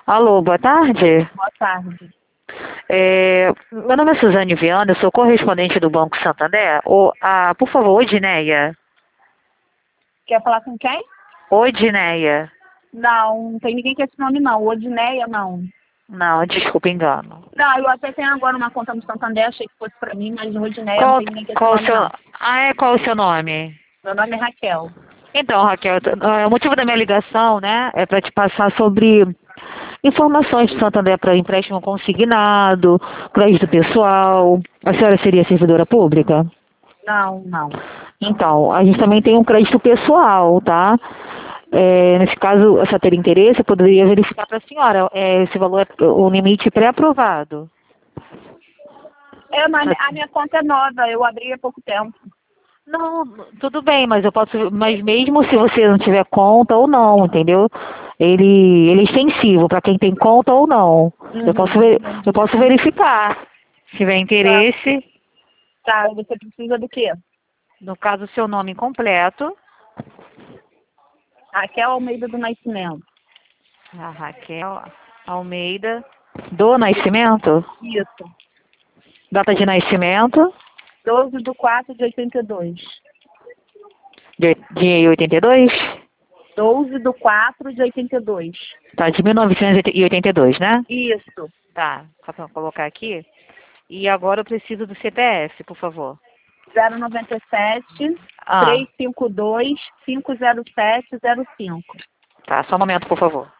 Alô, boa tarde. Boa tarde. Meu nome é Suzane Viana, eu sou correspondente do Banco Santander. Por favor, Odineia. Quer falar com quem? Odineia. Não tem ninguém com esse nome não. Odineia, não. Não, desculpa, engano. Não, eu até tenho agora uma conta no Santander, achei que fosse pra mim, mas Odineia não Qual, tem ninguém com esse qual o nome seu... não. qual o seu nome? Meu nome é Raquel. Então, Raquel, o motivo da minha ligação, né, é para te passar sobre informações do Santander para empréstimo consignado, crédito pessoal. A senhora seria servidora pública? Não. Então, a gente também tem um crédito pessoal, tá? Nesse caso, se ela ter interesse, eu poderia verificar para a senhora esse valor, o limite pré-aprovado. Mas a minha conta é nova, eu abri há pouco tempo. Não, tudo bem, mas mas mesmo se você não tiver conta ou não, entendeu? Ele é extensivo para quem tem conta ou não. Eu posso verificar. Se tiver Tá, interesse, tá, você precisa do quê? no caso, seu nome completo. Raquel Almeida do Nascimento. A Raquel Almeida do Nascimento. Isso. Data de nascimento 12/4/82. de 82? 12/4/82. Tá, de 1982, né? Isso. Tá, só para colocar aqui. E agora eu preciso do CPF, por favor. 097 Ah, 352 50705. tá, só um momento, por favor.